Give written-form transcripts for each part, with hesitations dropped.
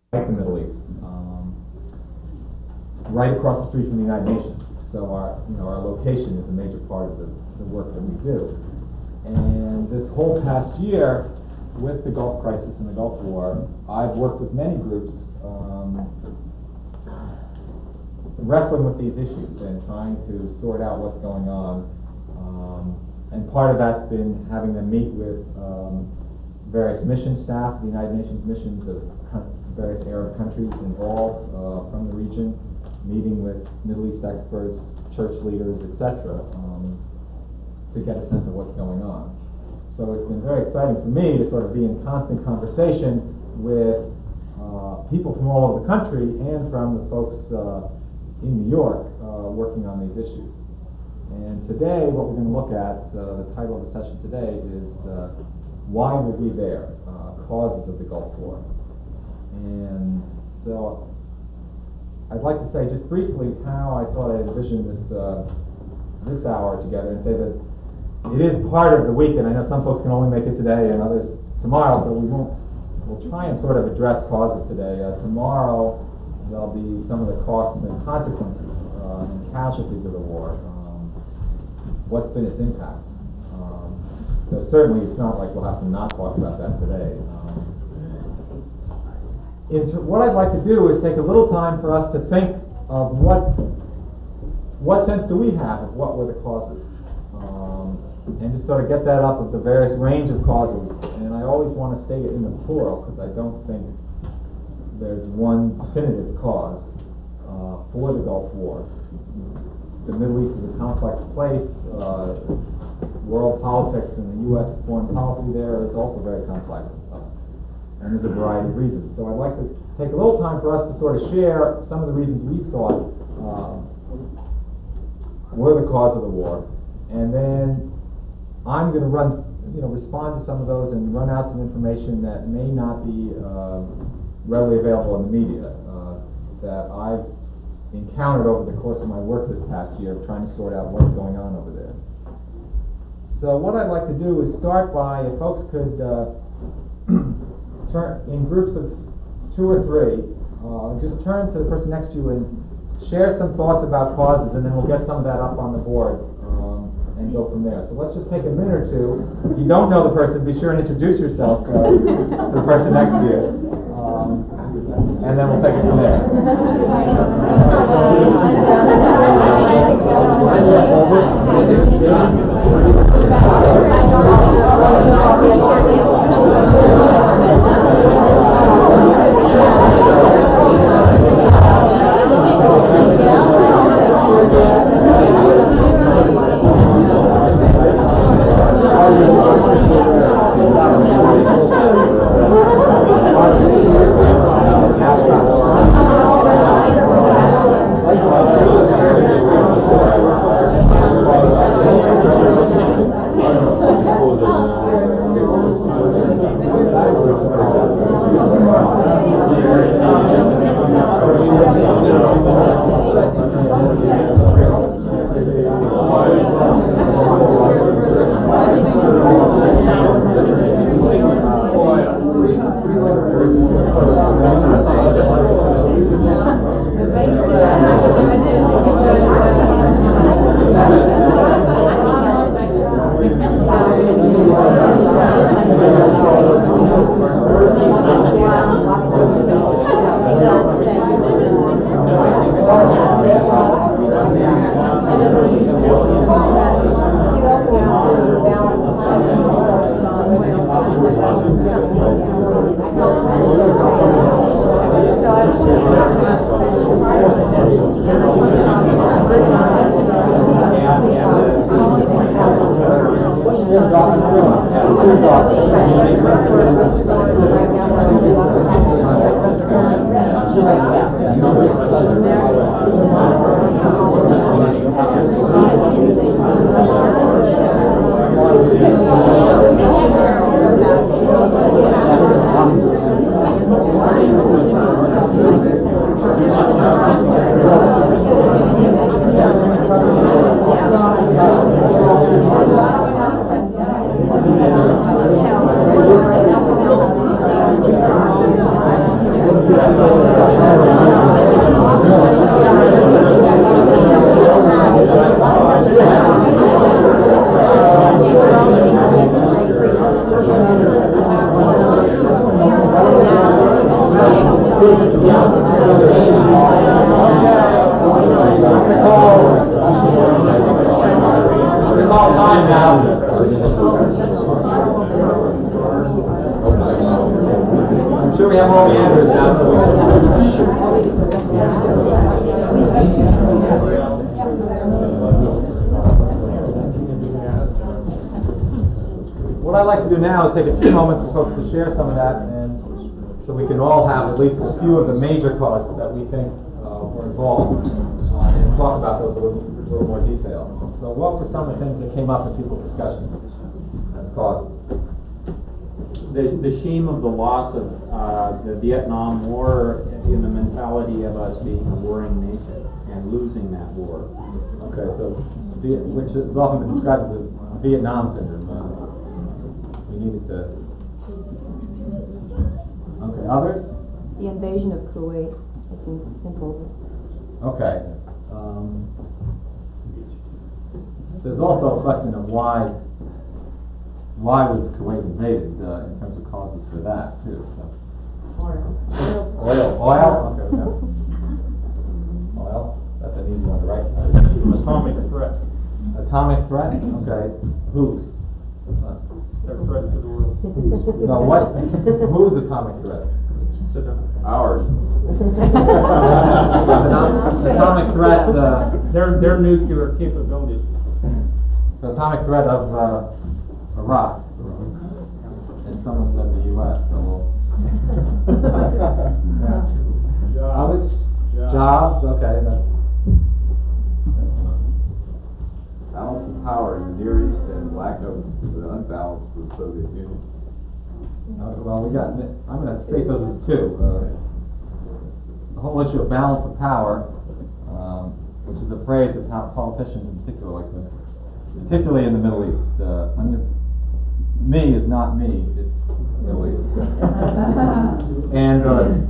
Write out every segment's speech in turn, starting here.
like the Middle East, right across the street from the United Nations. So our location is a major part of the work that we do. And this whole past year, with the Gulf crisis and the Gulf War, I've worked with many groups wrestling with these issues and trying to sort out what's going on. And part of that's been having them meet with various mission staff, the United Nations missions of various Arab countries involved from the region, meeting with Middle East experts, church leaders, etc., to get a sense of what's going on. So it's been very exciting for me to sort of be in constant conversation with people from all over the country and from the folks in New York working on these issues. And today, what we're going to look at, the title of the session today is Why Were We There? Causes of the Gulf War. And so I'd like to say just briefly how I thought I envisioned this hour together, and say that it is part of the week, and I know some folks can only make it today and others tomorrow, so we'll try and sort of address causes today. Tomorrow there'll be some of the costs and consequences and casualties of the war. What's been its impact? So certainly it's not like we'll have to not talk about that today. What I'd like to do is take a little time for us to think of what sense do we have of what were the causes, and just sort of get that up of the various range of causes. And I always want to state it in the plural because I don't think there's one definitive cause for the Gulf War. The Middle East is a complex place. World politics and the U.S. foreign policy there is also very complex. And there's a variety of reasons. So I'd like to take a little time for us to sort of share some of the reasons we thought were the cause of the war. And then I'm going to respond to some of those and run out some information that may not be readily available in the media that I've encountered over the course of my work this past year, trying to sort out what's going on over there. So what I'd like to do is start by, if folks could turn in groups of 2 or 3, just turn to the person next to you and share some thoughts about causes, and then we'll get some of that up on the board and go from there. So let's just take a minute or two. If you don't know the person, be sure and introduce yourself to the person next to you, and then we'll take it from there. sure we have all the answers now. So what I'd like to do now is take a few moments for folks to share some of that, and so we can all have at least a few of the major causes that we think were involved, and talk about those in a little more detail. So what were some of the things that came up in people's discussions as causes? The shame of the loss of the Vietnam War in the mentality of us being a warring nation and losing that war. Okay, so which is often been described as the Vietnam syndrome. We needed to. Okay, others? The invasion of Kuwait. It seems simple. Okay. There's also a question of why was Kuwait invaded in terms of causes for that too. So. Oil. Okay. Yeah. Oil. That's an easy one to write. Atomic threat. Atomic threat. Okay. Whose? They're a threat to the world. No. What? Whose atomic threat? Ours. Atomic threat. Their nuclear capabilities. The atomic threat of Iraq. And someone said the U.S. So we'll. Yeah. Others? Jobs. Okay. That's. Balance of power in the Near East and lack of the unbalance with the Soviet Union. Well, we got. I'm going to state those as two. The whole issue of balance of power, which is a phrase that politicians in particular like to, particularly in the Middle East. Me is not me; it's Middle East. And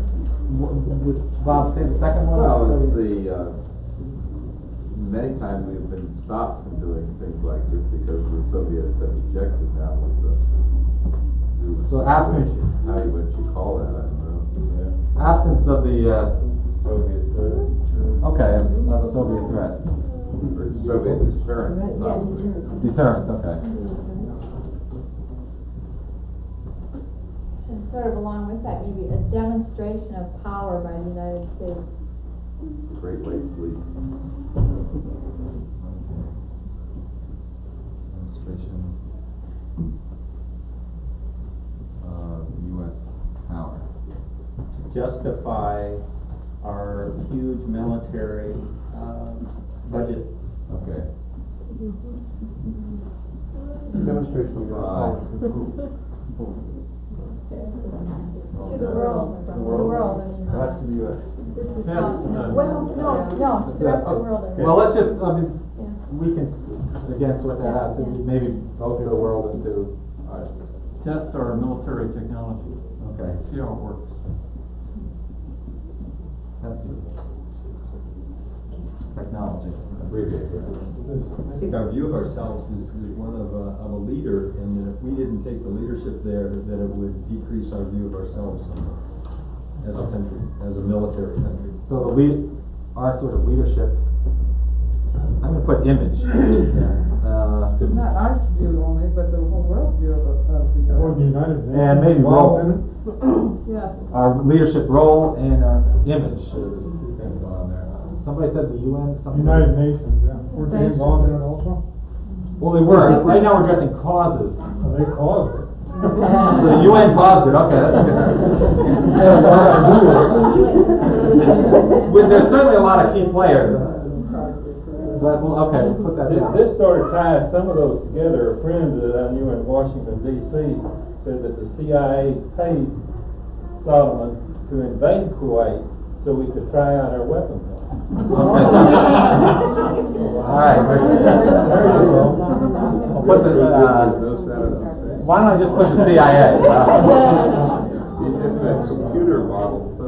Bob, say the second one. Well, it's the many times we've been stopped from doing things like this because the Soviets have ejected now with the. So absence. What you call that? I don't know. Yeah. Absence of the. Soviet threat. Okay, of Soviet threat. Or Soviet deterrence. Deterrence. Okay. And sort of along with that, maybe a demonstration of power by the United States. Great Lakes Fleet. Demonstration of U.S. power. Justify our huge military budget. Okay. Demonstration of To the world. The world. Not to the U.S. Well, no, to the rest of the world. Well, let's just. We can again sort that out. So maybe both to the world and to. Test our military technology. Okay. See how it works. That's the technology. Abbreviated. I think our view of ourselves is one of a leader, and that if we didn't take the leadership there, that it would decrease our view of ourselves as a country, as a military country. So our sort of leadership. I'm going to put image. Not our view only, but the whole world's view of the United Nations. And maybe role. Yeah. Our leadership role and our image. There's two things going on there. Somebody said the UN. United Nations, yeah. Were they involved in it also? Well, they were. Right now we're addressing causes. Well, they caused it. So the UN caused it. Okay, that's good. There's certainly a lot of key players. But okay, we'll put that down. This sort of ties some of those together. A friend that I knew in Washington, D.C. said that the CIA paid Solomon to invade Kuwait so we could try out our weapons. Okay. All right. There you go. I'll put the, why don't I just put the CIA? It's just a computer model.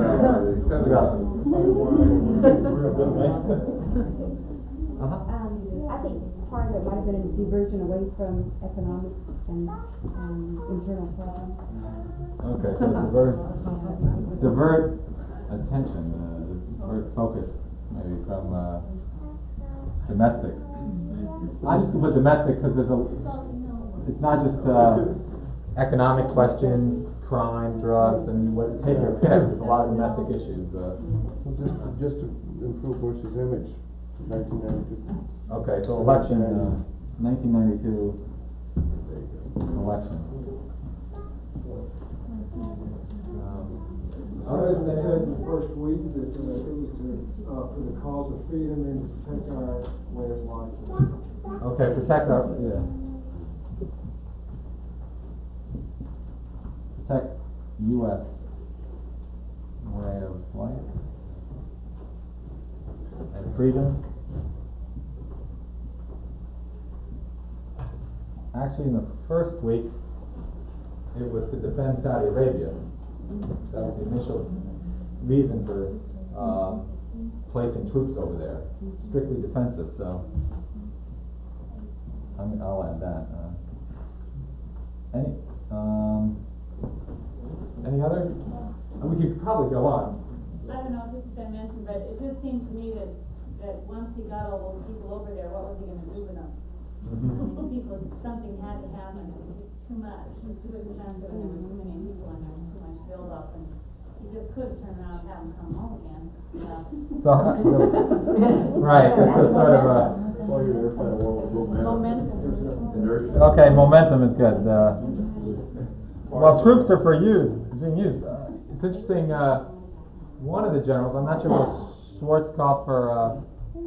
I think part of it might have been a diversion away from economics and internal problems. Okay, so divert attention, divert focus, maybe from domestic. I'm just going to put domestic because it's not just economic questions, crime, drugs, I mean, take your pick, there's a lot of domestic issues. Well, just to improve Bush's image, 1992. Okay, so election, 1992 election. I heard they said in the first week that it was for the cause of freedom and to protect our way of life. Okay, protect our, yeah. Protect U.S. way of life and freedom. Actually, in the first week, it was to defend Saudi Arabia. That was the initial reason for placing troops over there, strictly defensive. So, I'll add that. Any others? We could probably go on. I don't know if this has been mentioned, but it just seemed to me that once he got all those people over there, what was he going to do with them? People, something had to happen. It was just too much. It was too expensive, and there were too many people, and there was too much build-up, and you just couldn't turn around and have them come home again. So, right, that's a sort of a. While you're there, find a world of momentum. Inertia. Okay, momentum is good. Well, troops are being used. It's interesting. One of the generals, I'm not sure if it was Schwarzkopf or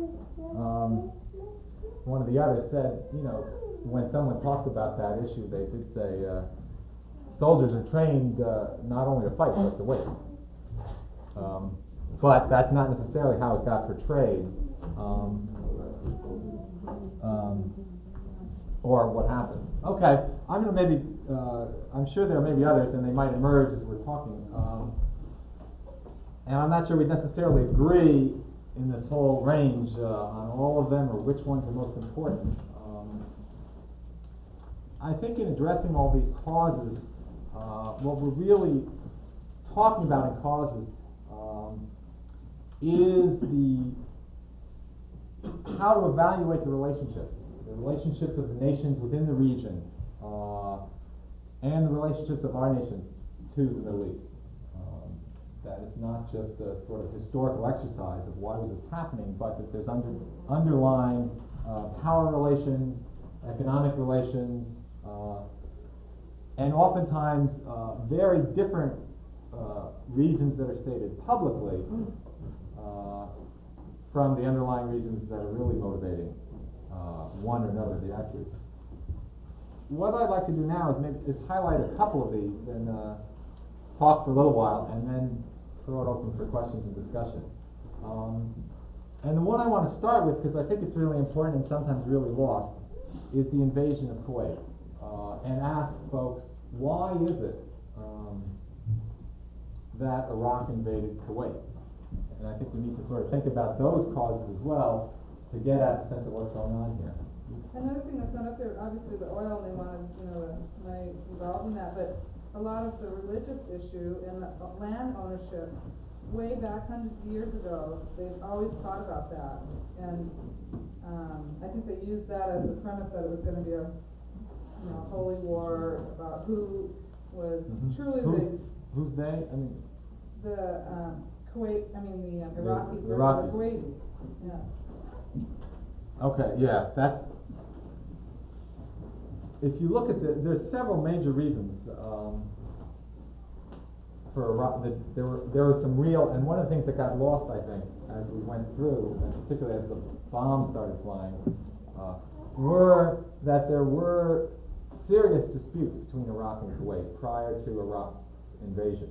one of the others, said, when someone talked about that issue, they did say soldiers are trained not only to fight but to wait. But that's not necessarily how it got portrayed. Or what happened. Okay, I'm going to maybe, I'm sure there may be others, and they might emerge as we're talking. And I'm not sure we necessarily agree in this whole range on all of them or which ones are most important. I think in addressing all these causes, what we're really talking about in causes is how to evaluate the relationships of the nations within the region, and the relationships of our nation to the Middle East. That it's not just a sort of historical exercise of why was this happening, but that there's underlying power relations, economic relations, and oftentimes very different reasons that are stated publicly from the underlying reasons that are really motivating one or another of the actors. What I'd like to do now is highlight a couple of these and talk for a little while, and then throw it open for questions and discussion. And the one I want to start with, because I think it's really important and sometimes really lost, is the invasion of Kuwait. And ask folks, why is it that Iraq invaded Kuwait? And I think we need to sort of think about those causes as well to get at the sense of what's going on here. Another thing that's not up there, obviously the oil, and they wanted, the money involved in that, but a lot of the religious issue and the land ownership, way back hundreds of years ago, they've always thought about that. And I think they used that as the premise that it was going to be a holy war about who was truly Who's they? I mean, the Kuwait, the Iraqis the versus the Iraqis. Kuwaitis. Yeah. Okay, yeah, that's. If you look at there's several major reasons for Iraq. There were some real, and one of the things that got lost, I think, as we went through, and particularly as the bombs started flying, were that there were serious disputes between Iraq and Kuwait prior to Iraq's invasion,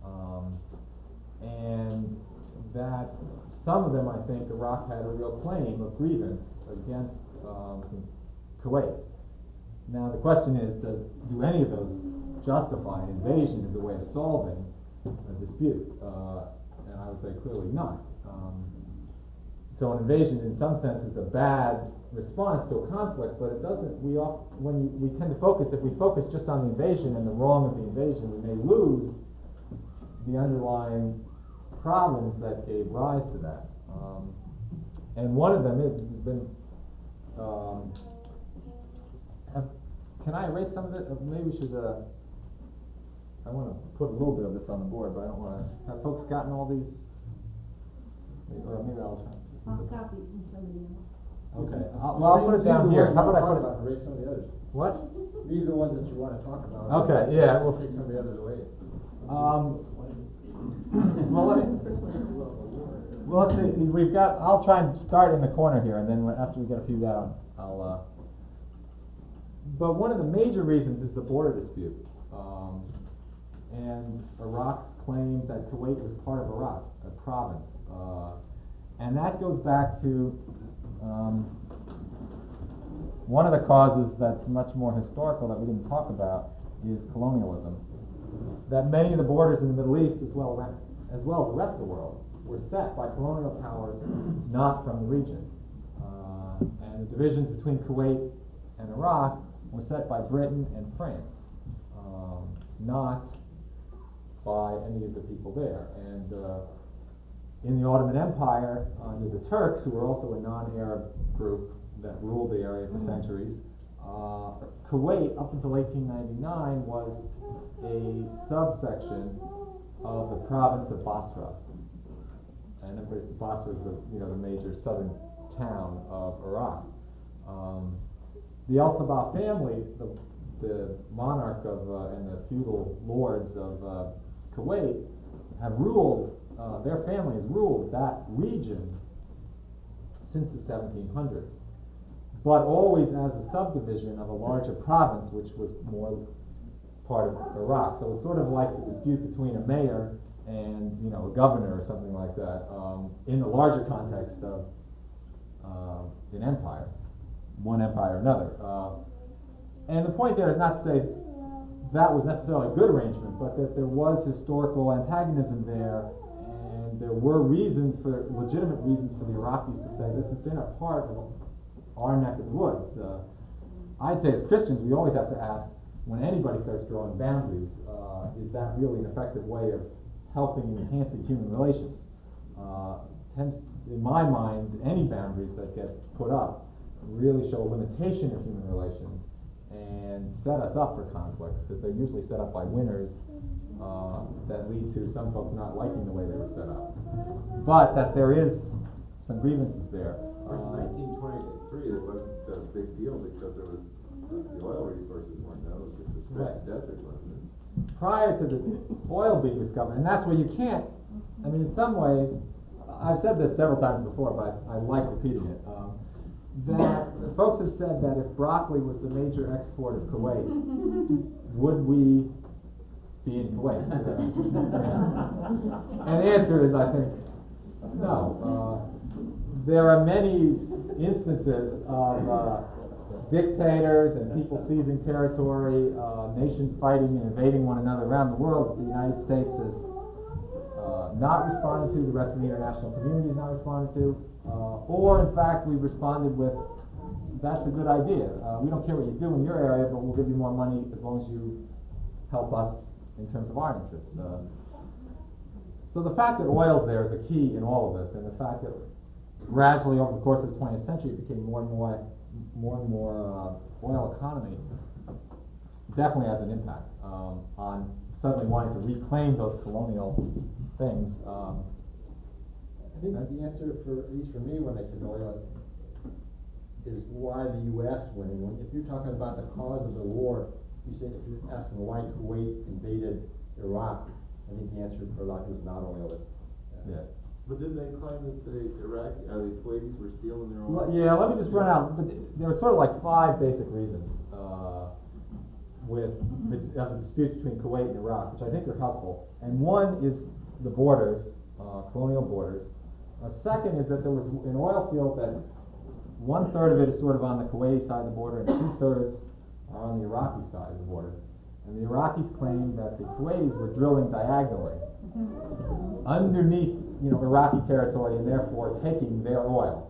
and that some of them, I think, Iraq had a real claim of grievance against Kuwait. Now the question is, do any of those justify an invasion as a way of solving a dispute? And I would say clearly not. So an invasion, in some sense, is a bad response to a conflict, but it doesn't. We tend to focus. If we focus just on the invasion and the wrong of the invasion, we may lose the underlying problems that gave rise to that. And one of them has been. Can I erase some of it? Maybe we should. I wanna put a little bit of this on the board, but I don't wanna, have folks gotten all these? Or maybe I'll try. I'll copy from somebody else. Okay, well, I'll put it down here, how about I put it? Erase some of the others. What? These are the ones that you wanna talk about. Okay, yeah, well, Take some of the others away. Well, let's see, we've got, I'll try and start in the corner here, and then after we get a few down, I'll, but one of the major reasons is the border dispute. And Iraq's claim that Kuwait was part of Iraq, a province. And that goes back to, one of the causes that's much more historical that we didn't talk about is colonialism. That many of the borders in the Middle East, as well as the rest of the world, were set by colonial powers not from the region. And the divisions between Kuwait and Iraq were set by Britain and France, not by any of the people there. And in the Ottoman Empire, under the Turks, who were also a non-Arab group that ruled the area for centuries, Kuwait, up until 1899, was a subsection of the province of Basra. And of course, Basra is the major southern town of Iraq. The Al Sabah family, the monarch of and the feudal lords of Kuwait, have ruled. Their family has ruled that region since the 1700s, but always as a subdivision of a larger province, which was more part of Iraq. So it's sort of like the dispute between a mayor and a governor or something like that, in the larger context of an empire, one empire or another. And the point there is not to say that was necessarily a good arrangement, but that there was historical antagonism there, and there were legitimate reasons for the Iraqis to say this has been a part of our neck of the woods. I'd say as Christians, we always have to ask, when anybody starts drawing boundaries, is that really an effective way of helping and enhancing human relations? Hence, in my mind, any boundaries that get put up really show a limitation of human relations and set us up for conflicts, because they're usually set up by winners that lead to some folks not liking the way they were set up. But that there is some grievances there. In 1923, it wasn't a big deal because there was the oil resources weren't there. It was just a stretched desert, wasn't it? Prior to the oil being discovered, and that's where you can't. I mean, in some way, I've said this several times before, but I like repeating it. That folks have said that if broccoli was the major export of Kuwait, would we be in Kuwait? And the answer is, I think, no. There are many instances of dictators and people seizing territory, nations fighting and invading one another around the world that the United States has not responded to, the rest of the international community has not responded to, or in fact we've responded with, that's a good idea. We don't care what you do in your area, but we'll give you more money as long as you help us in terms of our interests. So the fact that oil's there is a key in all of this, and the fact that gradually over the course of the 20th century it became more and more oil economy definitely has an impact on suddenly wanting to reclaim those colonial things. I think the answer, at least for me, when I said oil, is why the U.S. went in. If you're talking about the cause of the war, you say, if you're asking why Kuwait invaded Iraq, I think the answer for a lot of people is not oil. Yeah. But didn't they claim that the Kuwaitis were stealing their oil? Well, yeah, let me just run out. But there were sort of like 5 basic reasons with the disputes between Kuwait and Iraq, which I think are helpful. And one is the borders, colonial borders. A second is that there was an oil field that 1/3 of it is sort of on the Kuwaiti side of the border, and 2/3 are on the Iraqi side of the border. And the Iraqis claimed that the Kuwaitis were drilling diagonally underneath, Iraqi territory, and therefore taking their oil.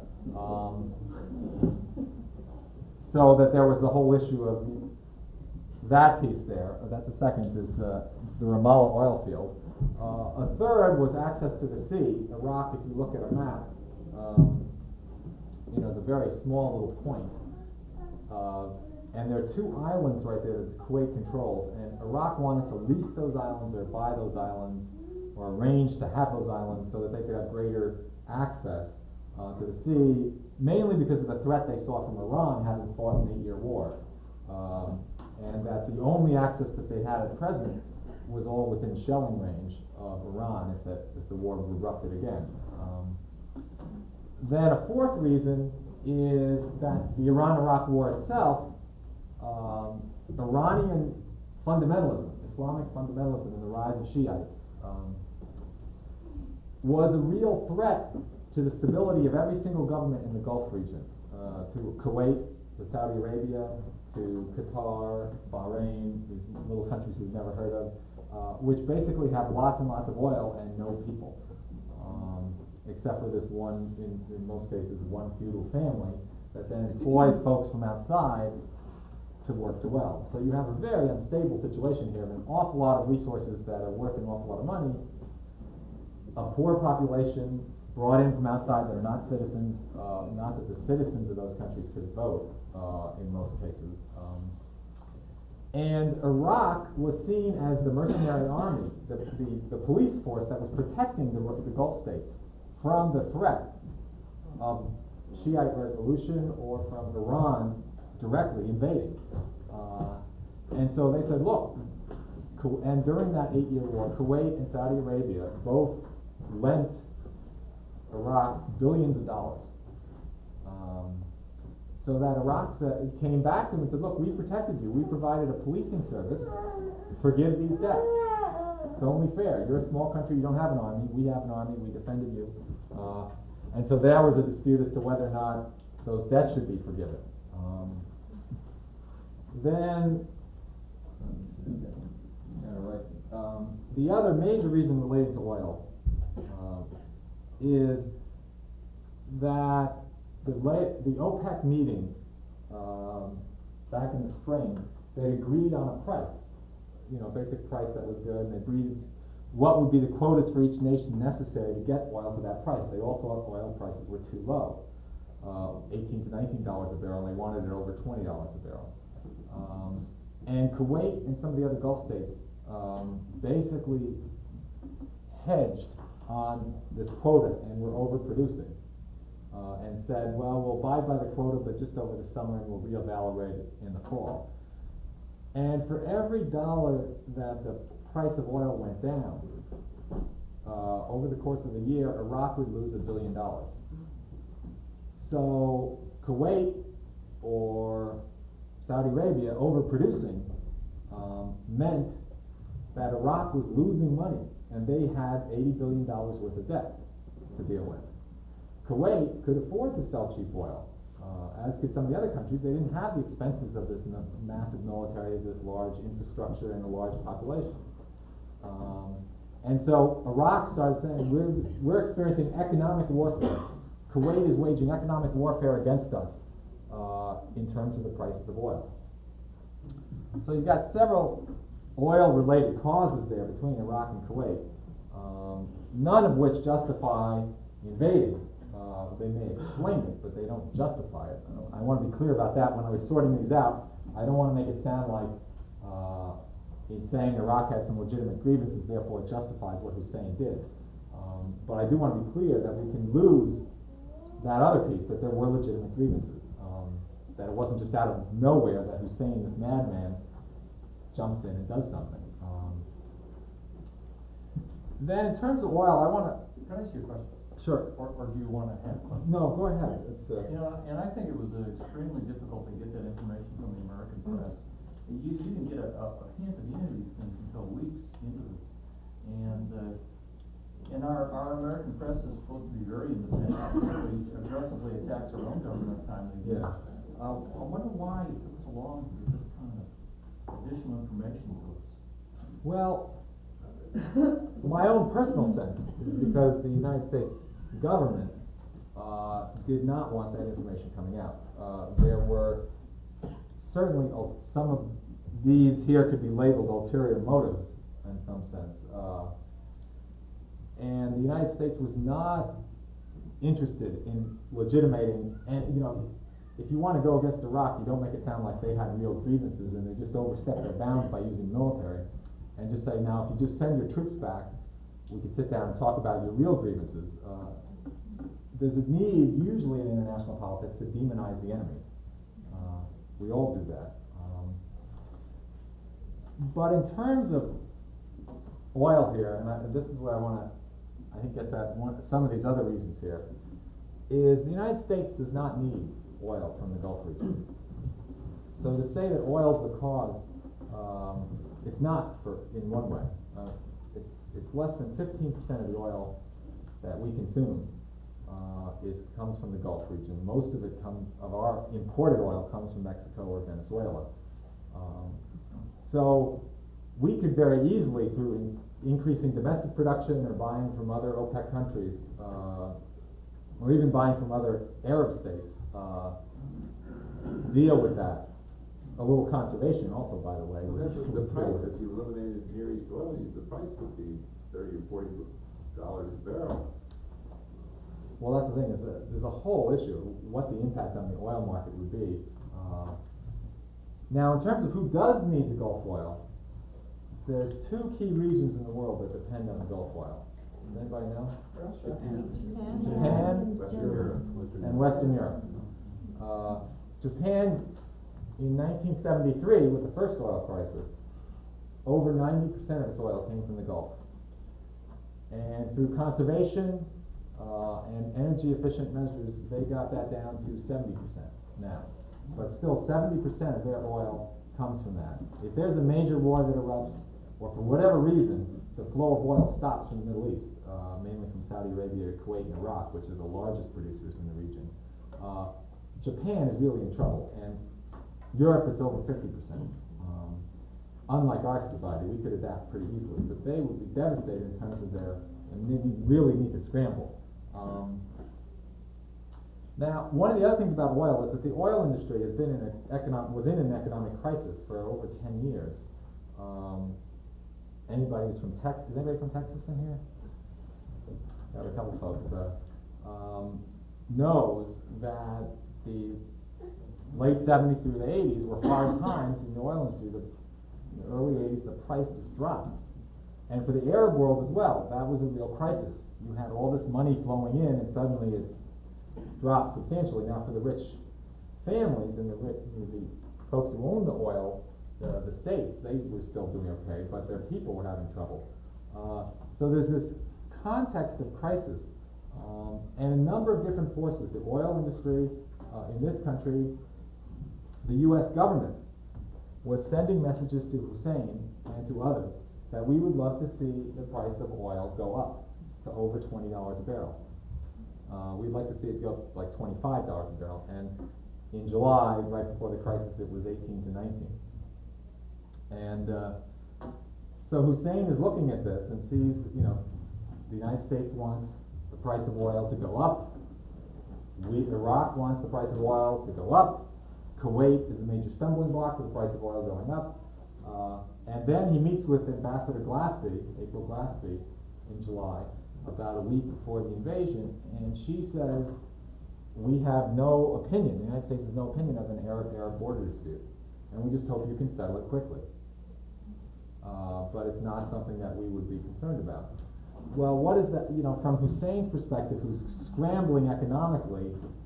So that there was the whole issue of that piece there. That's the second, is the Ramallah oil field. A third was access to the sea. Iraq, if you look at a map, is a very small little point And there are two islands right there that Kuwait controls, and Iraq wanted to lease those islands or buy those islands or arrange to have those islands so that they could have greater access to the sea, mainly because of the threat they saw from Iran having fought an 8-year war. And that the only access that they had at present was all within shelling range of Iran if the war erupted again. Then a fourth reason is that the Iran-Iraq war itself, Iranian fundamentalism, Islamic fundamentalism and the rise of Shiites, was a real threat to the stability of every single government in the Gulf region, to Kuwait, to Saudi Arabia, to Qatar, Bahrain, these little countries we've never heard of, which basically have lots and lots of oil and no people, except for this one, in most cases, one feudal family that then employs folks from outside to work the well. So you have a very unstable situation here, an awful lot of resources that are worth an awful lot of money, a poor population brought in from outside that are not citizens, not that the citizens of those countries could vote in most cases. And Iraq was seen as the mercenary army, the police force that was protecting the Gulf states from the threat of Shiite revolution or from Iran directly invading. And so they said, look, and during that 8-year war, Kuwait and Saudi Arabia both lent Iraq billions of dollars. So that Iraq came back to them and said, look, we protected you. We provided a policing service. Forgive these debts. It's only fair. You're a small country. You don't have an army. We have an army. We defended you. And so there was a dispute as to whether or not those debts should be forgiven. Then, the other major reason related to oil is that the OPEC meeting back in the spring, they agreed on a price, basic price that was good, and they agreed what would be the quotas for each nation necessary to get oil to that price. They all thought oil prices were too low, $18 to $19 a barrel, and they wanted it over $20 a barrel. And Kuwait and some of the other Gulf states basically hedged on this quota and were overproducing. And said, well, we'll abide by the quota, but just over the summer, and we'll reevaluate it in the fall. And for every dollar that the price of oil went down, over the course of a year, Iraq would lose $1 billion. So Kuwait or Saudi Arabia overproducing meant that Iraq was losing money, and they had $80 billion worth of debt to deal with. Kuwait could afford to sell cheap oil, as could some of the other countries. They didn't have the expenses of this massive military, this large infrastructure, and a large population. And so Iraq started saying, we're experiencing economic warfare. Kuwait is waging economic warfare against us in terms of the prices of oil. So you've got several oil-related causes there between Iraq and Kuwait, none of which justify invading. They may explain it, but they don't justify it. I want to be clear about that when I was sorting these out. I don't want to make it sound like in saying Iraq had some legitimate grievances, therefore it justifies what Hussein did. But I do want to be clear that we can lose that other piece, that there were legitimate grievances. That it wasn't just out of nowhere that Hussein, this madman, jumps in and does something. Then in terms of oil, I want to... Can I ask you a question? Sure. Or do you want to have a question? No, go ahead. And I think it was extremely difficult to get that information from the American press. You didn't get a hint of any of these things until weeks into this. And our American press is supposed to be very independent, really aggressively attacks our own government time and again. I wonder why it took so long to get this kind of additional information to us. Well, my own personal sense is because the United States government did not want that information coming out. There were certainly some of these here could be labeled ulterior motives in some sense. And the United States was not interested in legitimating, and if you want to go against Iraq, you don't make it sound like they had real grievances and they just overstepped their bounds by using military, and just say, now, if you just send your troops back, we could sit down and talk about your real grievances. There's a need, usually in international politics, to demonize the enemy. We all do that. But in terms of oil here, and this is where I think gets at some of these other reasons here, is the United States does not need oil from the Gulf region. So to say that oil is the cause, it's not in one way. It's less than 15% of the oil that we consume comes from the Gulf region. Most of our imported oil comes from Mexico or Venezuela. So we could very easily, through increasing domestic production or buying from other OPEC countries, or even buying from other Arab states, deal with that. A little conservation also, by the way. The price, if you eliminated Near East oil use, the price would be $30 or $40 a barrel. Well, that's the thing, is that there's a whole issue of what the impact on the oil market would be. Now, in terms of who does need the Gulf oil, there's two key regions in the world that depend on the Gulf oil. Does anybody know? Japan and Western Europe. Japan, in 1973, with the first oil crisis, over 90% of its oil came from the Gulf. And through conservation and energy efficient measures, they got that down to 70% now. But still 70% of their oil comes from that. If there's a major war that erupts, or for whatever reason, the flow of oil stops from the Middle East, mainly from Saudi Arabia, Kuwait, and Iraq, which are the largest producers in the region, Japan is really in trouble. And Europe, it's over 50%. Unlike our society, we could adapt pretty easily, but they would be devastated in terms of and they really need to scramble. Now, one of the other things about oil is that the oil industry was in an economic crisis for over 10 years. Anybody who's from Texas? Is anybody from Texas in here? Got a couple folks. Knows that the late 70s through the 80s were hard times in the oil industry. In the early 80s, the price just dropped. And for the Arab world as well, that was a real crisis. You had all this money flowing in, and suddenly it dropped substantially. Now, for the rich families and the folks who owned the oil, the states, they were still doing okay, but their people were having trouble. So there's this context of crisis, and a number of different forces. The oil industry in this country, the U.S. government was sending messages to Hussein and to others that we would love to see the price of oil go up to over $20 a barrel. We'd like to see it go up like $25 a barrel, and in July, right before the crisis, it was 18 to 19. And so Hussein is looking at this and sees, the United States wants the price of oil to go up. Iraq wants the price of oil to go up. Kuwait is a major stumbling block for the price of oil going up. And then he meets with Ambassador Glaspie, April Glaspie, in July, about a week before the invasion, and she says, we have no opinion, the United States has no opinion of an Arab border dispute, and we just hope you can settle it quickly. But it's not something that we would be concerned about. Well, what is that, from Hussein's perspective, who's scrambling economically,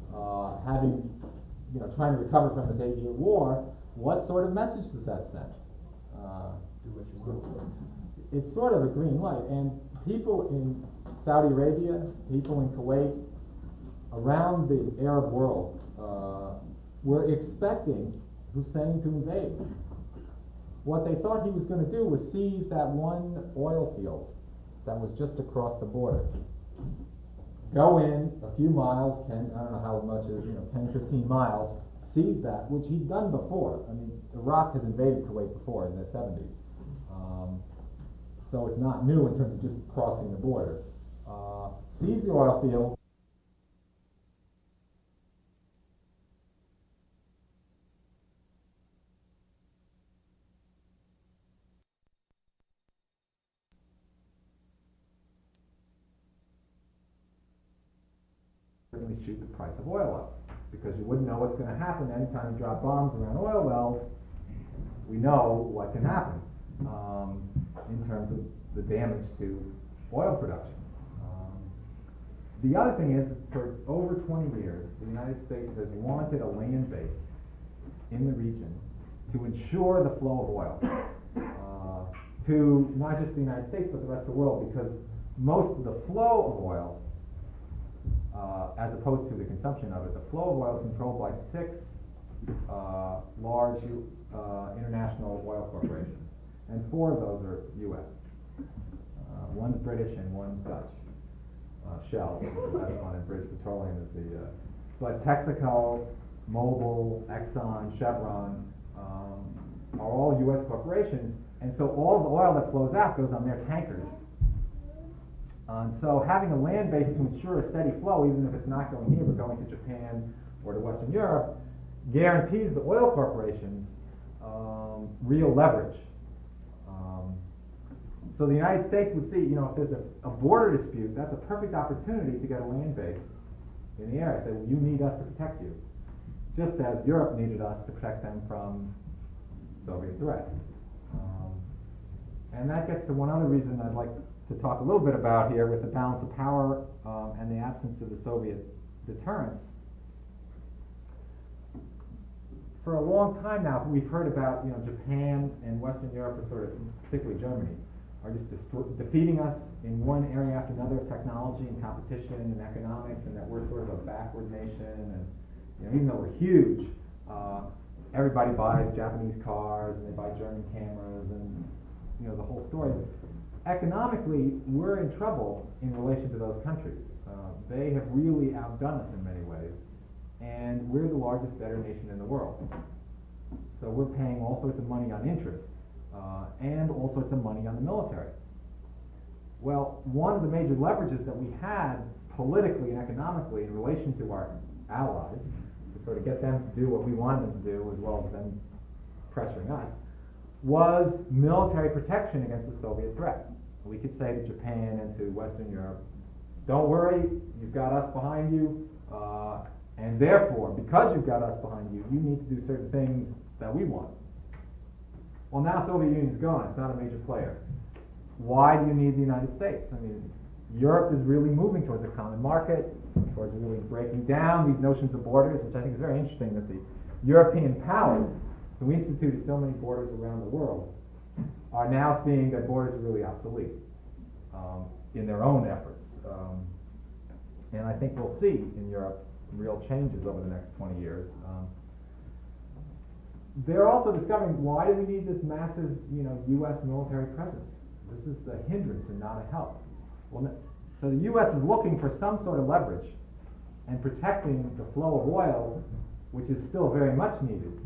trying to recover from this 8-year war, what sort of message does that send? Do what you want. It's sort of a green light, and people in Saudi Arabia, people in Kuwait, around the Arab world, were expecting Hussein to invade. What they thought he was going to do was seize that one oil field that was just across the border. Go in a few miles, I don't know how much, 10, 15 miles, seize that, which he'd done before. I mean, Iraq has invaded Kuwait before in the 70s. So it's not new in terms of just crossing the border. Seize the oil field. Shoot the price of oil up, because you wouldn't know what's gonna happen anytime you drop bombs around oil wells. We know what can happen, in terms of the damage to oil production. The other thing is that for over 20 years, the United States has wanted a land base in the region to ensure the flow of oil to not just the United States but the rest of the world, because most of the flow of oil, as opposed to the consumption of it, the flow of oil is controlled by 6 large international oil corporations, and 4 of those are U.S. One's British and one's Dutch. Shell is the best one, and British Petroleum is the, but Texaco, Mobil, Exxon, Chevron, are all U.S. corporations, and so all the oil that flows out goes on their tankers. And so having a land base to ensure a steady flow, even if it's not going here but going to Japan or to Western Europe, guarantees the oil corporations real leverage. So the United States would see, if there's a border dispute, that's a perfect opportunity to get a land base in the area. Say, well, you need us to protect you, just as Europe needed us to protect them from Soviet threat. And that gets to one other reason I'd like to talk a little bit about here with the balance of power and the absence of the Soviet deterrence. For a long time now, we've heard about Japan and Western Europe, as sort of, particularly Germany, are just defeating us in one area after another of technology and competition and economics, and that we're sort of a backward nation. And even though we're huge, everybody buys Japanese cars and they buy German cameras, and the whole story. Economically, we're in trouble in relation to those countries. They have really outdone us in many ways, and we're the largest debtor nation in the world. So we're paying all sorts of money on interest, and all sorts of money on the military. Well, one of the major leverages that we had politically and economically in relation to our allies, to sort of get them to do what we wanted them to do, as well as them pressuring us, was military protection against the Soviet threat. We could say to Japan and to Western Europe, don't worry, you've got us behind you, and therefore, because you've got us behind you, you need to do certain things that we want. Well, now Soviet Union's gone, it's not a major player. Why do you need the United States? I mean, Europe is really moving towards a common market, towards really breaking down these notions of borders, which I think is very interesting that the European powers who instituted so many borders around the world are now seeing that borders are really obsolete in their own efforts. And I think we'll see in Europe real changes over the next 20 years. They're also discovering, why do we need this massive, U.S. military presence? This is a hindrance and not a help. Well, so the U.S. is looking for some sort of leverage, and protecting the flow of oil, which is still very much needed,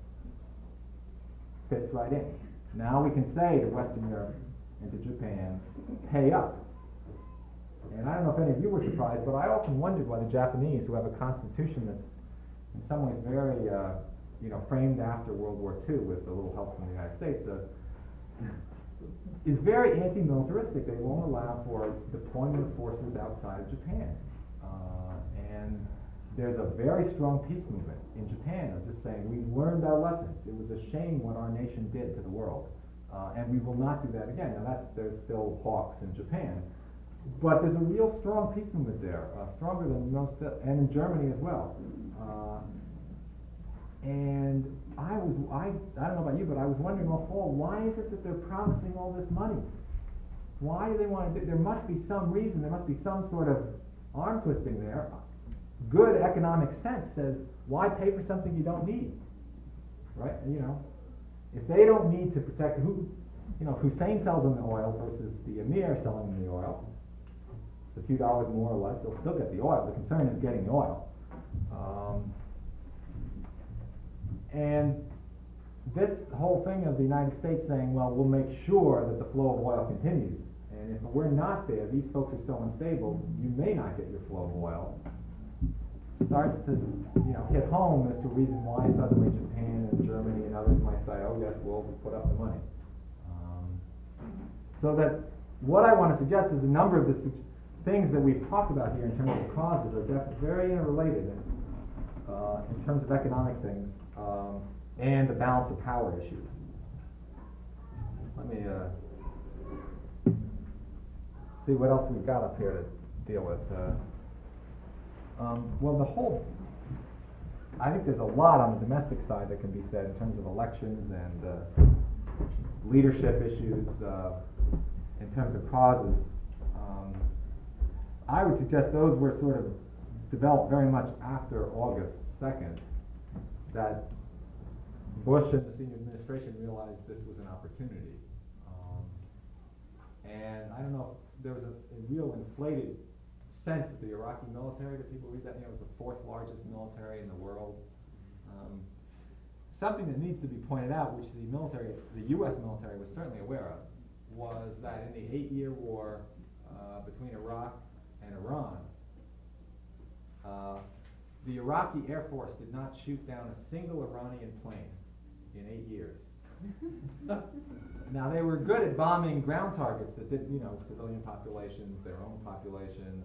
fits right in. Now we can say to Western Europe and to Japan, pay up. And I don't know if any of you were surprised, but I often wondered why the Japanese, who have a constitution that's in some ways very, framed after World War II with a little help from the United States, is very anti-militaristic. They won't allow for deployment of forces outside of Japan. And there's a very strong peace movement in Japan of just saying, we've learned our lessons. It was a shame what our nation did to the world. And we will not do that again. Now there's still hawks in Japan. But there's a real strong peace movement there, stronger than most, and in Germany as well. And I don't know about you, but I was wondering all fall, why is it that they're promising all this money? Why do they want to do? There must be some reason, there must be some sort of arm twisting there. Good economic sense says, why pay for something you don't need? Right? If they don't need to protect, if Hussein sells them the oil versus the Emir selling them the oil, it's a few dollars more or less, they'll still get the oil. The concern is getting the oil. And this whole thing of the United States saying, well, we'll make sure that the flow of oil continues. And if we're not there, these folks are so unstable, you may not get your flow of oil, starts to hit home as to a reason why suddenly Japan and Germany and others might say, oh yes, we'll put up the money. So that what I want to suggest is a number of the things that we've talked about here in terms of causes are very interrelated. And in terms of economic things, and the balance of power issues. Let me see what else we've got up here to deal with. Well, I think there's a lot on the domestic side that can be said in terms of elections and leadership issues, in terms of causes. I would suggest those were sort of developed very much after August 2nd, that Bush and the senior administration realized this was an opportunity. And I don't know if there was a real inflated sense of the Iraqi military, that people read that, it was the 4th largest military in the world. Something that needs to be pointed out, which the U.S. military was certainly aware of, was that in the 8-year war between Iraq and Iran, the Iraqi Air Force did not shoot down a single Iranian plane in 8 years. Now, they were good at bombing ground targets that did, civilian populations, their own population,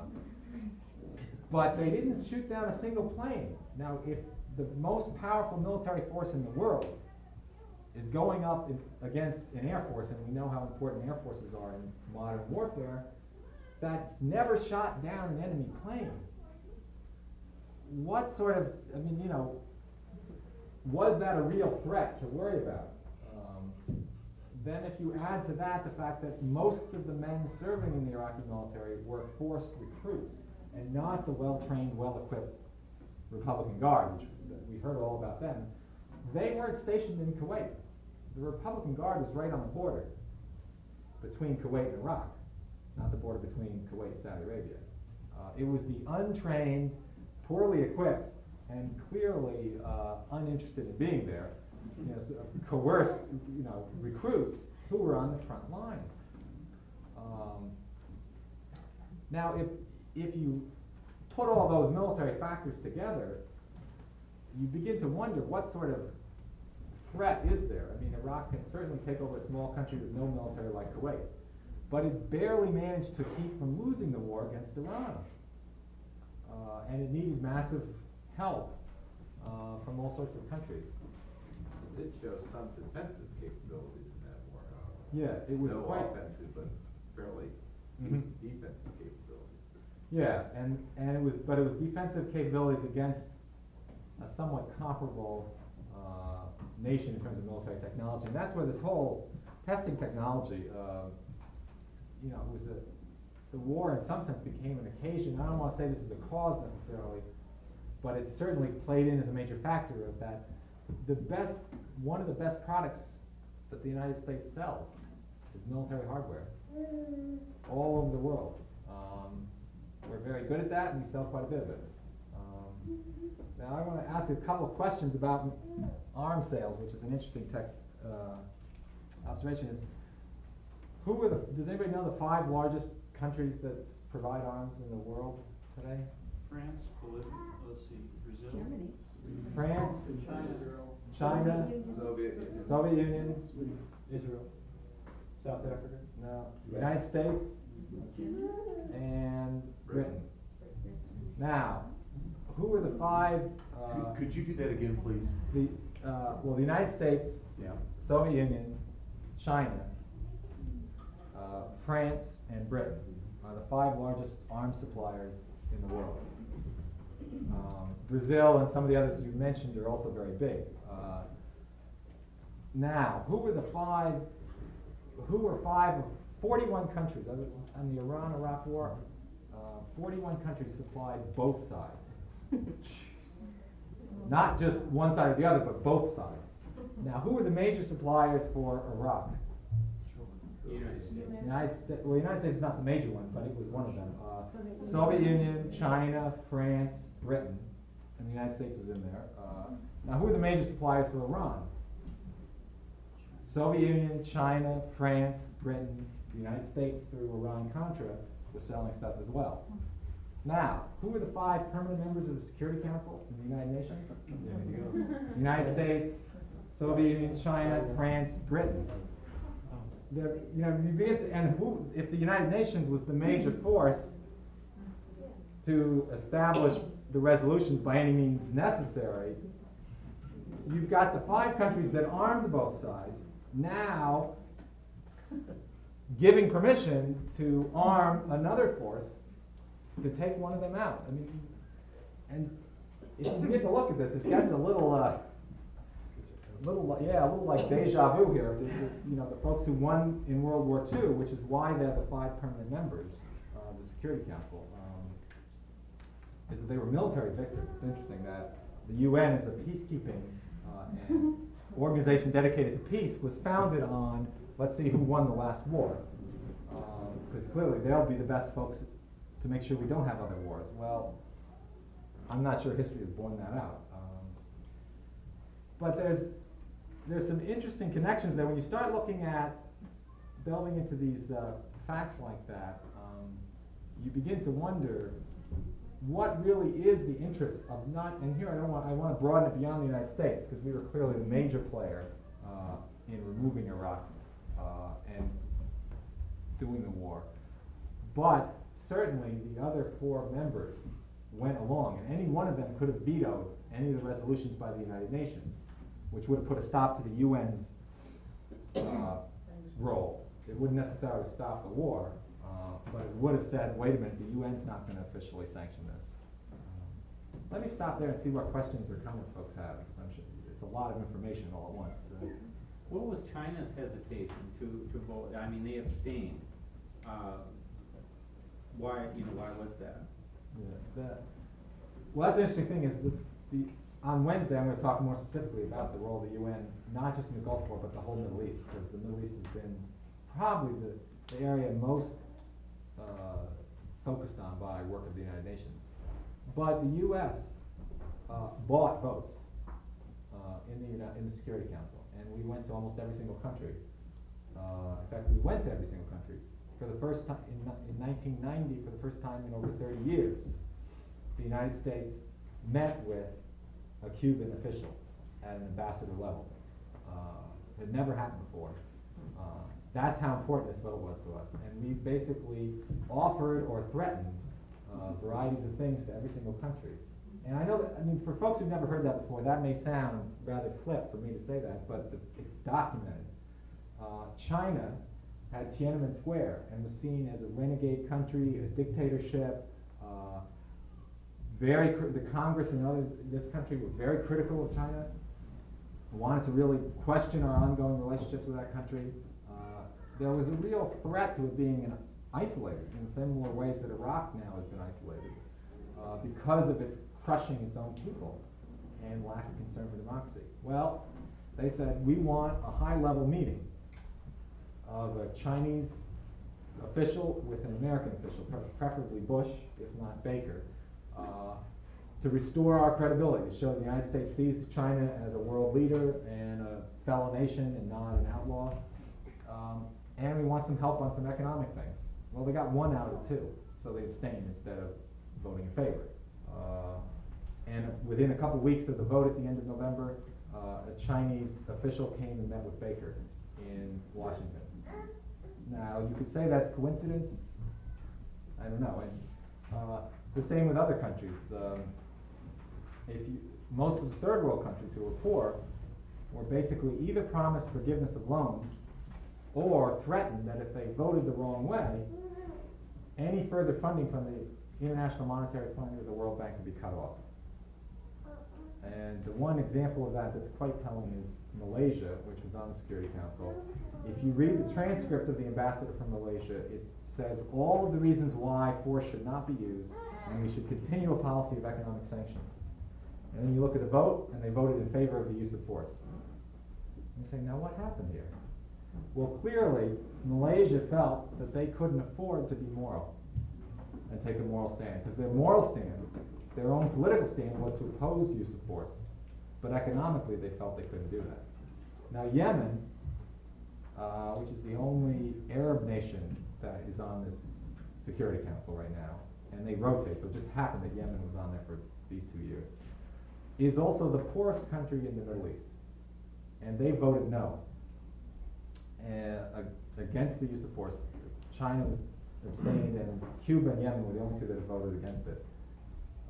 but they didn't shoot down a single plane. Now, if the most powerful military force in the world is going up against an air force, and we know how important air forces are in modern warfare, that's never shot down an enemy plane. What sort of, was that a real threat to worry about? Then if you add to that the fact that most of the men serving in the Iraqi military were forced recruits and not the well-trained, well-equipped Republican Guard, which we heard all about them, they weren't stationed in Kuwait. The Republican Guard was right on the border between Kuwait and Iraq, not the border between Kuwait and Saudi Arabia. It was the untrained, poorly equipped, and clearly uninterested in being there, coerced, recruits who were on the front lines. Now, if you put all those military factors together, you begin to wonder what sort of threat is there. Iraq can certainly take over a small country with no military like Kuwait, but it barely managed to keep from losing the war against Iran. And it needed massive help from all sorts of countries. It did show some defensive capabilities in that war, however. Yeah, it was no quite offensive, but fairly decent defensive capabilities. Yeah, and it was defensive capabilities against a somewhat comparable nation in terms of military technology, and that's where this whole testing technology, the war in some sense became an occasion. I don't want to say this is a cause necessarily, but it certainly played in as a major factor of that. One of the best products that the United States sells is military hardware all over the world. We're very good at that, and we sell quite a bit of it. Now I want to ask you a couple of questions about arms sales, which is an interesting observation. Does anybody know the 5 largest countries that provide arms in the world today? France, Bolivia, let's see, Brazil. Germany. France, China, Soviet Union, Israel, South Africa. no, United States, and Britain. Now, who are the 5? Could you do that again, please? The United States, Yeah. Soviet Union, China, France, and Britain are the 5 largest arms suppliers in the world. Brazil and some of the others you mentioned are also very big. Now, who were 5 of 41 countries on the Iran-Iraq war? 41 countries supplied both sides. Not just one side or the other, but both sides. Now, who were the major suppliers for Iraq? United States. Well, the United States is not the major one, but it was one of them. Soviet Union, China, France, Britain, and the United States was in there. Now, who are the major suppliers for Iran? Soviet Union, China, France, Britain, the United States through Iran-Contra was selling stuff as well. Now, who are the 5 permanent members of the Security Council in the United Nations? United States, Soviet Union, China, France, Britain. If the United Nations was the major force to establish the resolutions by any means necessary, you've got the 5 countries that armed both sides now giving permission to arm another force to take one of them out. I mean, and if you begin to look at this, it gets a little like deja vu here. You know, the folks who won in World War II, which is why they're the 5 permanent members of the Security Council, is that they were military victors. It's interesting that the UN is a peacekeeping and organization dedicated to peace, was founded on, let's see who won the last war. Because clearly they'll be the best folks to make sure we don't have other wars. Well, I'm not sure history has borne that out. But there's some interesting connections there. When you start looking at delving into these facts like that, you begin to wonder what really is the interest of not, and here I want to broaden it beyond the United States, because we were clearly the major player in removing Iraq and doing the war. But certainly the other 4 members went along, and any one of them could have vetoed any of the resolutions by the United Nations, which would have put a stop to the UN's role. It wouldn't necessarily stop the war, but it would have said, wait a minute, the UN's not going to officially sanction this. Let me stop there and see what questions or comments folks have, because I'm sure it's a lot of information all at once. What was China's hesitation to vote? I mean, they abstained. Why was that? Yeah, well, that's the interesting thing is on Wednesday I'm going to talk more specifically about the role of the UN, not just in the Gulf War, but the whole Middle East, because the Middle East has been probably the area most focused on by work of the United Nations. But the U.S. Bought votes in the Security Council, and we went to almost every single country. In fact, we went to every single country. For the first time in 1990, for the first time in over 30 years, the United States met with a Cuban official at an ambassador level. It had never happened before. That's how important this vote was to us. And we basically offered or threatened varieties of things to every single country. And I know that, I mean, for folks who've never heard that before, that may sound rather flip for me to say that, but it's documented. China had Tiananmen Square and was seen as a renegade country, a dictatorship. The Congress and others in this country were very critical of China, wanted to really question our ongoing relationships with that country. There was a real threat to it being isolated in similar ways that Iraq now has been isolated because of its crushing its own people and lack of concern for democracy. Well, they said, we want a high-level meeting of a Chinese official with an American official, preferably Bush, if not Baker, to restore our credibility, to show the United States sees China as a world leader and a fellow nation and not an outlaw. And we want some help on some economic things. Well, they got 1 out of 2, so they abstained instead of voting in favor. And within a couple weeks of the vote at the end of November, a Chinese official came and met with Baker in Washington. Now, you could say that's coincidence. I don't know. And the same with other countries. Most of the third world countries who were poor were basically either promised forgiveness of loans or threatened that if they voted the wrong way, any further funding from the International Monetary Fund or the World Bank would be cut off. And the one example of that that's quite telling is Malaysia, which was on the Security Council. If you read the transcript of the ambassador from Malaysia, it says all of the reasons why force should not be used, and we should continue a policy of economic sanctions. And then you look at the vote, and they voted in favor of the use of force. And you say, now what happened here? Well, clearly, Malaysia felt that they couldn't afford to be moral and take a moral stand, because their moral stand, their own political stand, was to oppose use of force. But economically, they felt they couldn't do that. Now, Yemen, which is the only Arab nation that is on this Security Council right now, and they rotate, so it just happened that Yemen was on there for these 2 years, is also the poorest country in the Middle East. And they voted no against the use of force. China was abstained, and Cuba and Yemen were the only 2 that voted against it.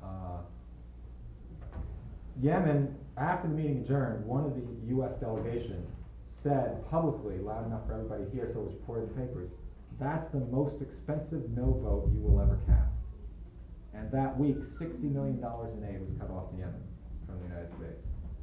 Yemen, after the meeting adjourned, one of the US delegation said publicly, loud enough for everybody to hear, so it was reported in the papers, that's the most expensive no vote you will ever cast. And that week, $60 million in aid was cut off to Yemen from the United States.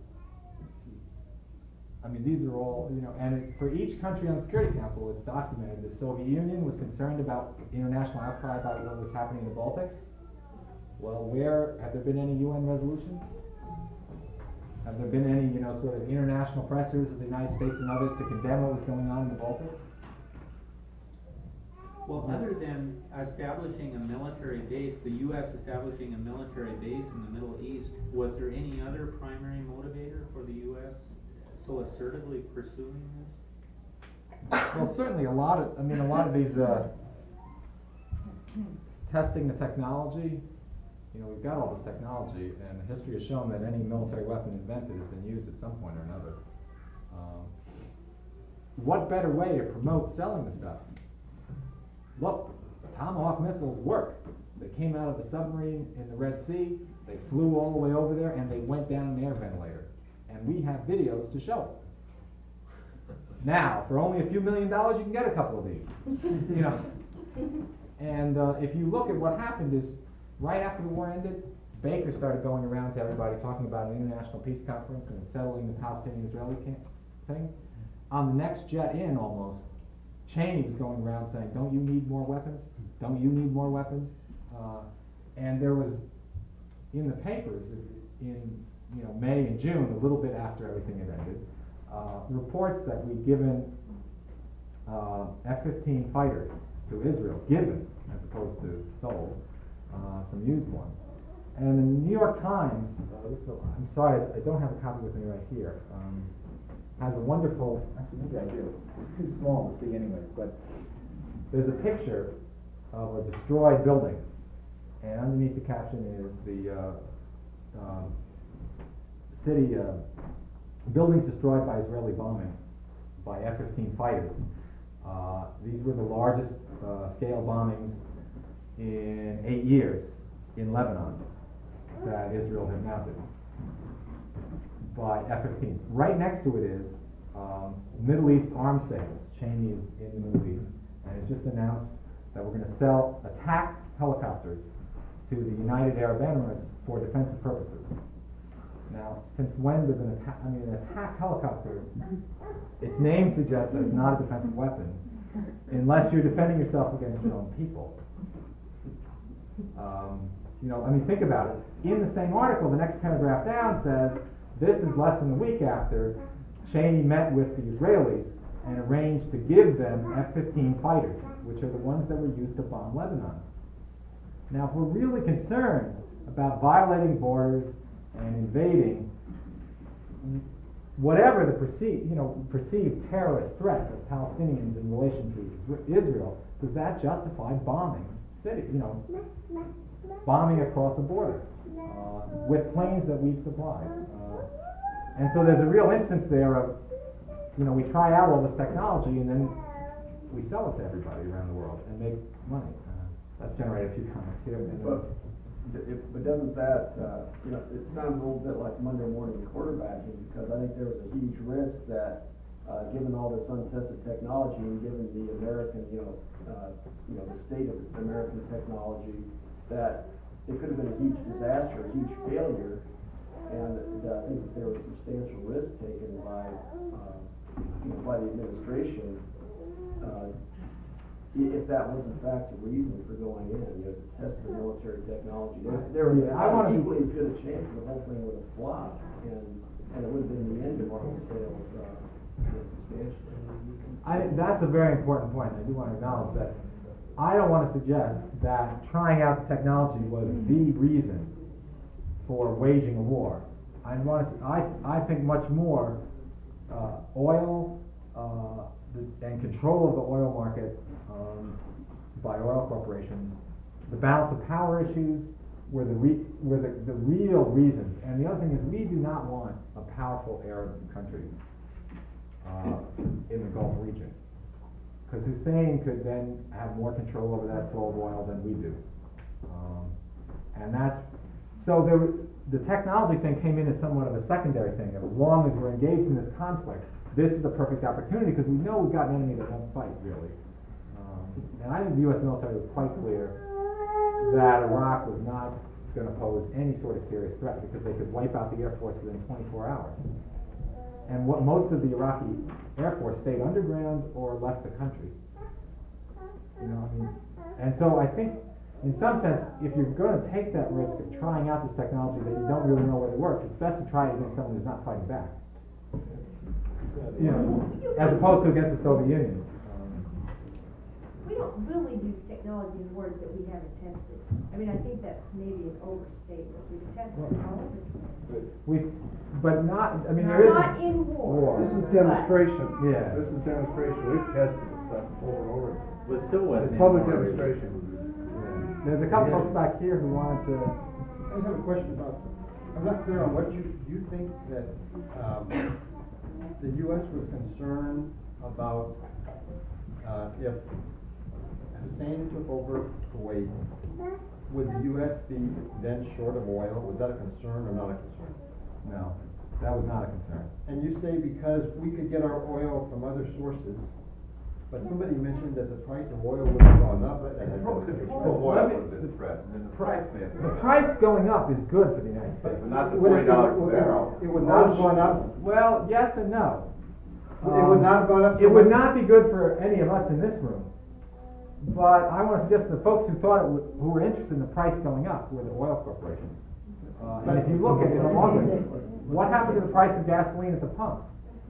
I mean, these are all, and for each country on the Security Council, it's documented. The Soviet Union was concerned about international outcry about what was happening in the Baltics. Well, have there been any UN resolutions? Have there been any, sort of international pressures of the United States and others to condemn what was going on in the Baltics? Well, other than establishing a military base, the US establishing a military base in the Middle East, was there any other primary motivator for the US so assertively pursuing this? Well, certainly a lot of these, testing the technology, we've got all this technology, and history has shown that any military weapon invented has been used at some point or another. What better way to promote selling the stuff? Look, Tomahawk missiles work. They came out of the submarine in the Red Sea, they flew all the way over there, and they went down an air ventilator. And we have videos to show it. Now, for only a few $1 million, you can get a couple of these. And if you look at what happened is, right after the war ended, Baker started going around to everybody talking about an international peace conference and settling the Palestinian-Israeli thing. On the next jet in, almost, Cheney was going around saying, don't you need more weapons? Don't you need more weapons? And there was, in the papers, in May and June, a little bit after everything had ended, reports that we'd given F-15 fighters to Israel, given as opposed to sold, some used ones. And the New York Times, I'm sorry, I don't have a copy with me right here, has a wonderful, actually maybe I do, it's too small to see anyways, but there's a picture of a destroyed building, and underneath the caption is the city, buildings destroyed by Israeli bombing by F-15 fighters. These were the largest scale bombings in 8 years in Lebanon that Israel had mounted by F-15s. Right next to it is Middle East arms sales. Cheney is in the Middle East, and it's just announced that we're going to sell attack helicopters to the United Arab Emirates for defensive purposes. Now, since when does an attack helicopter, its name suggests that it's not a defensive weapon, unless you're defending yourself against your own people. Think about it. In the same article, the next paragraph down says, this is less than a week after Cheney met with the Israelis and arranged to give them F-15 fighters, which are the ones that were used to bomb Lebanon. Now, if we're really concerned about violating borders and invading whatever the perceived terrorist threat of Palestinians in relation to Israel, does that justify bombing city? Bombing across a border with planes that we've supplied. And so there's a real instance there of, we try out all this technology and then we sell it to everybody around the world and make money. That's generated a few comments here. But doesn't that, it sounds a little bit like Monday morning quarterbacking, because I think there was a huge risk that, given all this untested technology and given the American, the state of American technology, that it could have been a huge disaster, a huge failure, and I think that there was substantial risk taken by the administration, if that was in fact the reason for going in, to test the military technology. There was equally as good a chance that the whole thing would have flopped, and it would have been the end of our sales substantially. I think that's a very important point. I do want to acknowledge that. I don't want to suggest that trying out the technology was the reason for waging a war. I think much more oil and control of the oil market by oil corporations, the balance of power issues were the real reasons. And the other thing is, we do not want a powerful Arab country in the Gulf region, because Hussein could then have more control over that flow of oil than we do. And that's So the technology thing came in as somewhat of a secondary thing. As long as we're engaged in this conflict, this is a perfect opportunity because we know we've got an enemy that won't fight, really. And I think the U.S. military was quite clear that Iraq was not going to pose any sort of serious threat because they could wipe out the Air Force within 24 hours. And what most of the Iraqi Air Force stayed underground or left the country. You know, I mean, and so I think, in some sense, if you're going to take that risk of trying out this technology that you don't really know whether it works, it's best to try it against someone who's not fighting back. You know, as opposed to against the Soviet Union. We don't really use technology in wars that we haven't tested. I mean, I think that's maybe an overstatement. We've tested it all over the place. But not, I mean, there is. Not in war. This is demonstration. Yeah. This is demonstration. We've tested this stuff over and over. But it still wasn't. It's public in war, demonstration. There's a couple folks back here who wanted to. I just have a question about, I'm not clear on what you think that, the U.S. was concerned about, if Hussein took over Kuwait, would the U.S. be then short of oil? Was that a concern or not a concern? No, that was not a concern. And you say because we could get our oil from other sources, but somebody mentioned that the price of oil would have gone up. Control of oil would have been threatened, and the price may have The been. price going up is good for the United States. But not the Would $40 it- per barrel. It would not have gone up? Well, yes and no. It would not have gone up so It would much? not be good for any of us in this room. But I want to suggest to the folks who thought who were interested in the price going up were the oil corporations. And if you look at it in August, what happened to the price of gasoline at the pump?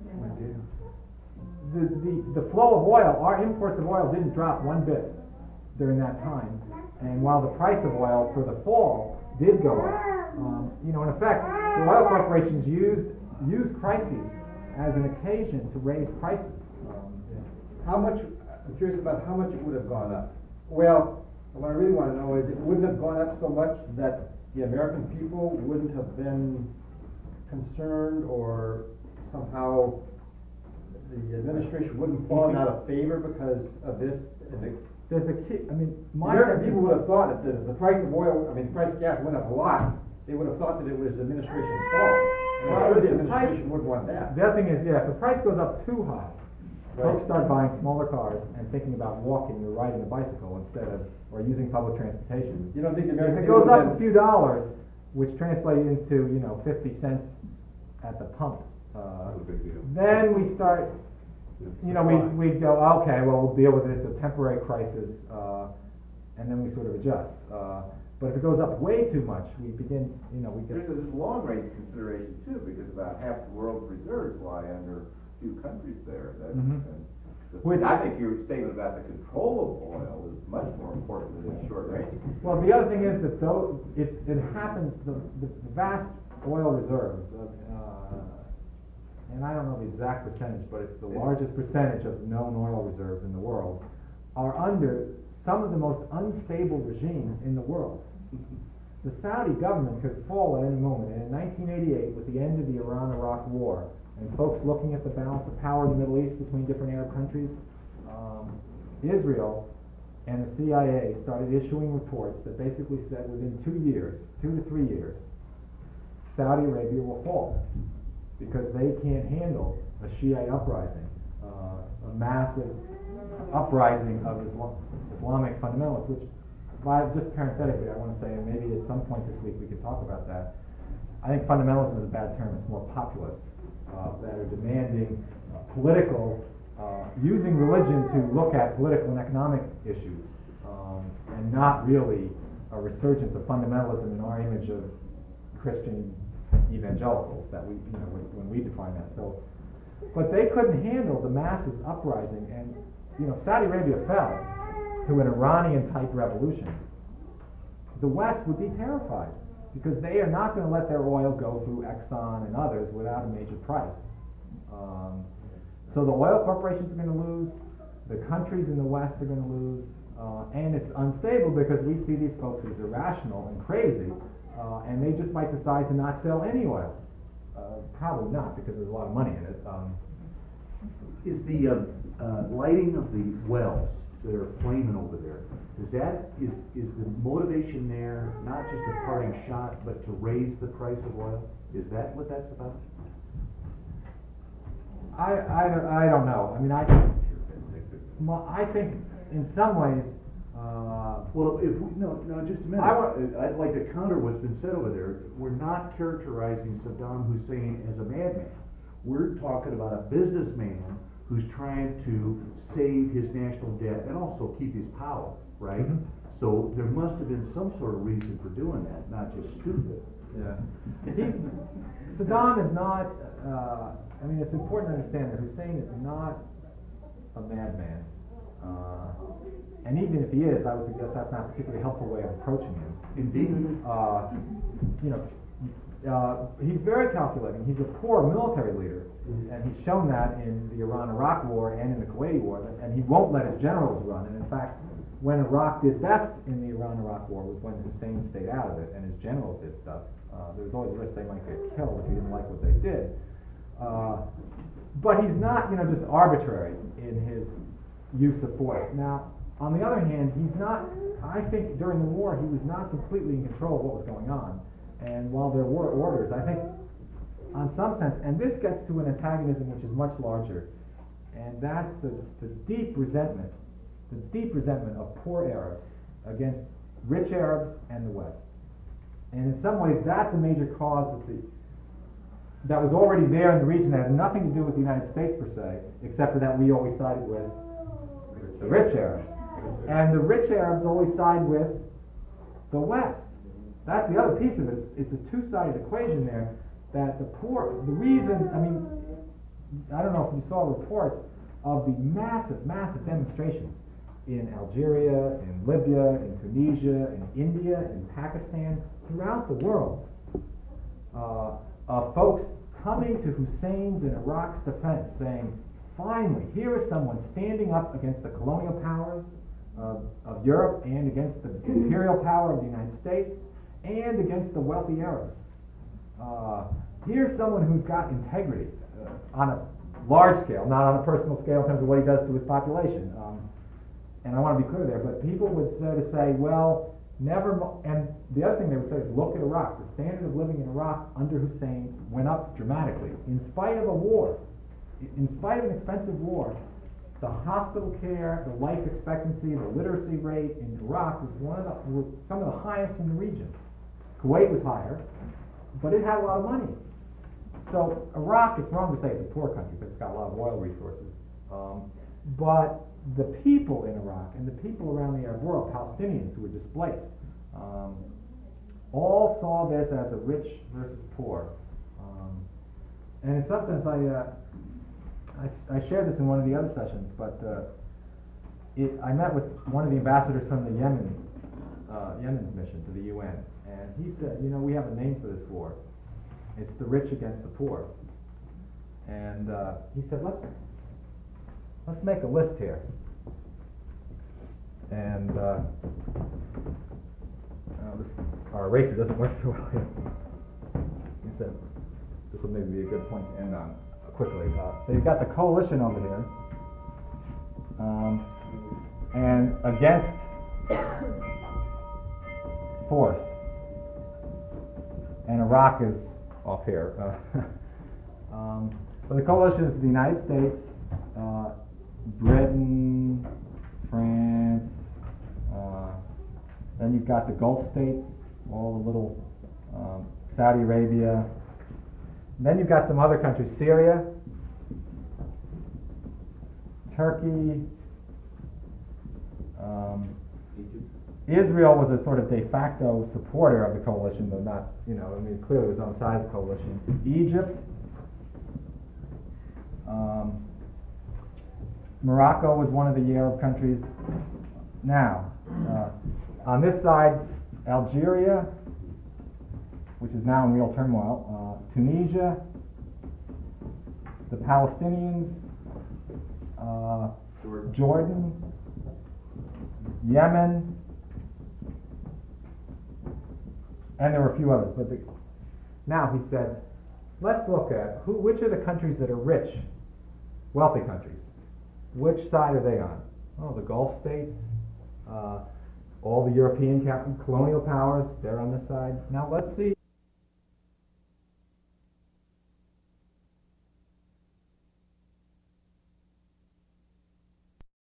The flow of oil, our imports of oil didn't drop one bit during that time. And while the price of oil for the fall did go up, you know, in effect, the oil corporations used crises as an occasion to raise prices. How much, I'm curious about how much it would have gone up. Well, what I really want to know is it wouldn't have gone up so much that the American people wouldn't have been concerned or somehow the administration wouldn't fall out of favor because of this. There's a key, I mean, my American sense is people would have thought that the price of oil, I mean, the price of gas went up a lot. They would have thought that it was the administration's fault. And I'm sure the administration would want that. The other thing is, yeah, if the price goes up too high, folks start buying smaller cars and thinking about walking or riding a bicycle instead of, or using public transportation. You don't think the If American it people goes would up have a few dollars, which translate into, 50 cents at the pump, then we start, we go, okay, well, we'll deal with it, it's a temporary crisis, and then we sort of adjust. But if it goes up way too much, we begin, we get. There's a long-range consideration too, because about half the world's reserves lie under a few countries there. I think your statement about the control of oil is much more important than the short-range consideration. Well, the other thing is that though it happens, the vast oil reserves, and I don't know the exact percentage, but it's the largest percentage of known oil reserves in the world, are under some of the most unstable regimes in the world. The Saudi government could fall at any moment, and in 1988, with the end of the Iran-Iraq war, and folks looking at the balance of power in the Middle East between different Arab countries, Israel and the CIA started issuing reports that basically said within 2 to 3 years, Saudi Arabia will fall because they can't handle a Shiite uprising, a massive uprising of Islamic fundamentalists, which, just parenthetically, I want to say, and maybe at some point this week we could talk about that. I think fundamentalism is a bad term. It's more populists that are demanding political, using religion to look at political and economic issues, and not really a resurgence of fundamentalism in our image of Christian evangelicals that we, when we define that. So, but they couldn't handle the masses uprising, and if Saudi Arabia fell to an Iranian-type revolution, the West would be terrified because they are not going to let their oil go through Exxon and others without a major price. So the oil corporations are going to lose, the countries in the West are going to lose, and it's unstable because we see these folks as irrational and crazy, and they just might decide to not sell any oil. Probably not, because there's a lot of money in it. Is the lighting of the wells that are flaming over there, is is the motivation there not just a parting shot, but to raise the price of oil? Is that what that's about? I don't know. I mean, I think in some ways, Well, if we, no, just a minute. I'd like to counter what's been said over there. We're not characterizing Saddam Hussein as a madman. We're talking about a businessman who's trying to save his national debt and also keep his power, right? Mhm. So there must have been some sort of reason for doing that, not just stupid. yeah, Saddam is not. I mean, it's important to understand that Hussein is not a madman. And even if he is, I would suggest that's not a particularly helpful way of approaching him. Indeed. You know, he's very calculating. He's a poor military leader, and he's shown that in the Iran-Iraq war and in the Kuwaiti war. And he won't let his generals run. And in fact, when Iraq did best in the Iran-Iraq war was when Hussein stayed out of it and his generals did stuff. There was always a risk they might get killed if he didn't like what they did. But he's not, just arbitrary in his use of force. Now, on the other hand, he's not, I think during the war he was not completely in control of what was going on. And while there were orders, I think on some sense, and this gets to an antagonism which is much larger, and that's the deep resentment of poor Arabs against rich Arabs and the West. And in some ways that's a major cause that was already there in the region, that had nothing to do with the United States per se, except for that we always sided with the rich Arabs. And the rich Arabs always side with the West. That's the other piece of it. It's a two-sided equation there, that the reason, I don't know if you saw reports of the massive demonstrations in Algeria, in Libya, in Tunisia, in India, in Pakistan, throughout the world, of folks coming to Hussein's and Iraq's defense saying, finally, here is someone standing up against the colonial powers of Europe and against the imperial power of the United States and against the wealthy Arabs. Here's someone who's got integrity on a large scale, not on a personal scale in terms of what he does to his population. And I want to be clear there, but people would say, well, and the other thing they would say is, look at Iraq. The standard of living in Iraq under Hussein went up dramatically. In spite of a war, in spite of an expensive war, the hospital care, the life expectancy, the literacy rate in Iraq was some of the highest in the region. Kuwait was higher, but it had a lot of money. So Iraq, it's wrong to say it's a poor country because it's got a lot of oil resources. But the people in Iraq and the people around the Arab world, Palestinians who were displaced, all saw this as a rich versus poor. And in some sense, I shared this in one of the other sessions, but I met with one of the ambassadors from the Yemen's mission to the UN, and he said, we have a name for this war. It's the rich against the poor. And he said, let's make a list here. And our eraser doesn't work so well here. He said, this will maybe be a good point to end on quickly. So you've got the coalition over here, and against force, and Iraq is off here. But the coalition is the United States, Britain, France, then you've got the Gulf states, all the little Saudi Arabia. And then you've got some other countries, Syria, Turkey, Israel was a sort of de facto supporter of the coalition, though not, clearly was on the side of the coalition. Egypt, Morocco was one of the Arab countries. Now, on this side, Algeria, which is now in real turmoil, Tunisia, the Palestinians, Jordan, Yemen, and there were a few others. But now he said, let's look at which are the countries that are rich, wealthy countries. Which side are they on? Oh, the Gulf states, all the European colonial powers, they're on this side. Now let's see